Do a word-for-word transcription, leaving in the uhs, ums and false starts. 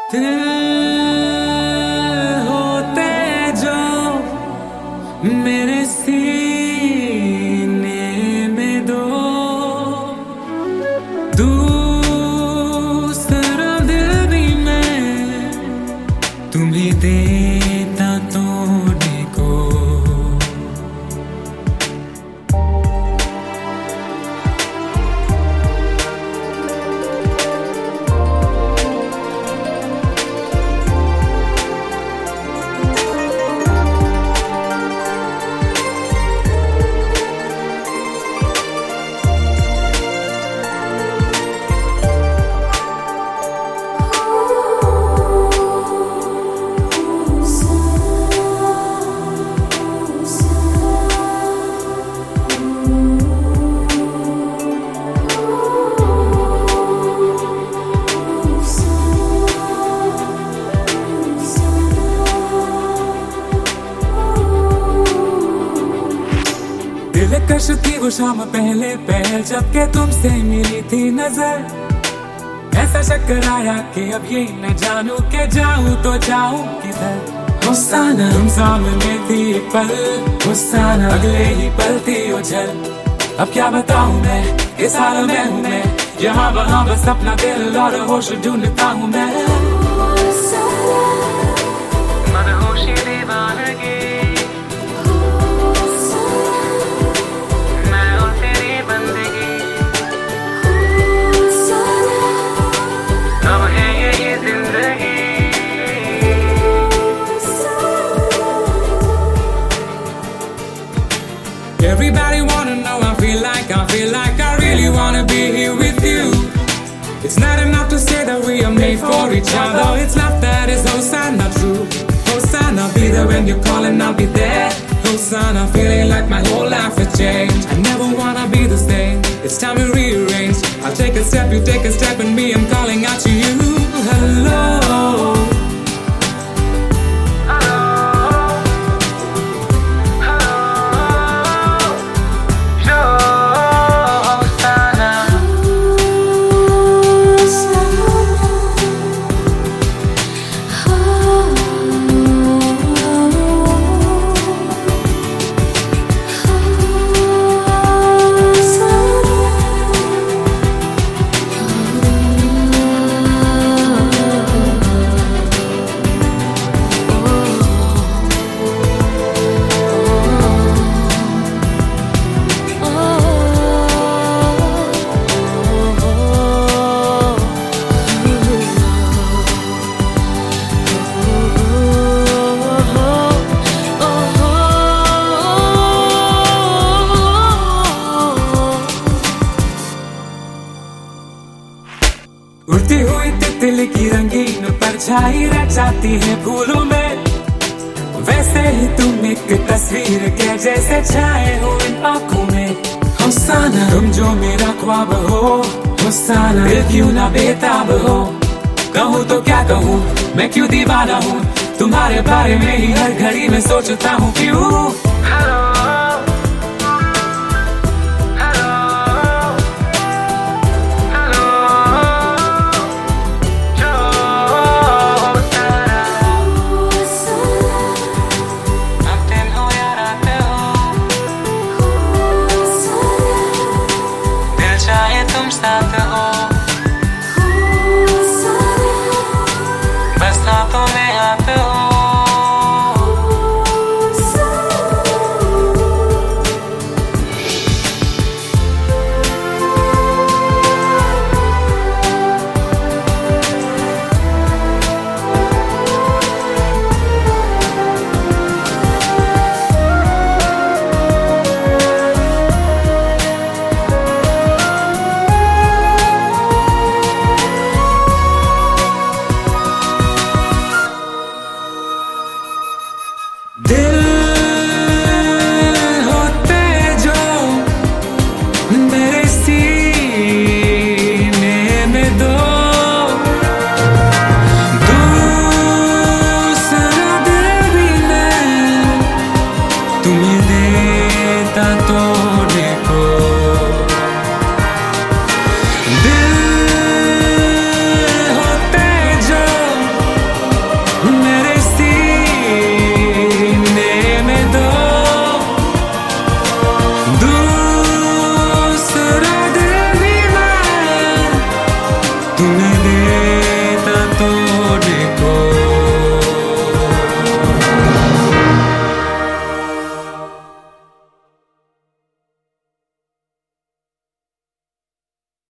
दिल होते जो मेरे सीने में दो, दूसरा दिल भी मैं तुम्हें देता तोड़ने को। दिलकश थी वो शाम पहले पहल जबकि तुमसे मिली थी नजर। ऐसा चक्कर आया कि अब ये न जानू के जाऊं तो जाऊं किधर। हुस्साना तुम सामने थी पल, हुस्साना अगले ही पल थी उछल। अब क्या बताऊं मैं, इस हाल में हूँ मैं, यहाँ वहाँ बस अपना दिल और होश ढूंढता हूँ मैं। मदहोशी दीवानगी Everybody wanna know, I feel like, I feel like I really wanna be here with you. It's not enough to say that we are made for each other. It's love that is Hosanna true. Hosanna, be there when you call and I'll be there. Hosanna, feeling like my whole life has changed. I never wanna be the same. It's time to rearrange. I'll take a step, you take a step, and me, I'm calling out to you. Hello. उड़ती हुई तितली की रंगीन परछाई रह जाती है फूलों में। वैसे ही तुम एक तस्वीर के जैसे छाए हो इन आँखों में। हुस्साना तुम जो मेरा ख्वाब हो, हुस्साना दिल क्यों ना बेताब हो। कहूँ तो क्या कहूँ, मैं क्यों दीवाना हूँ, तुम्हारे बारे में ही हर घड़ी में सोचता हूँ क्यों। तुम साथ हो।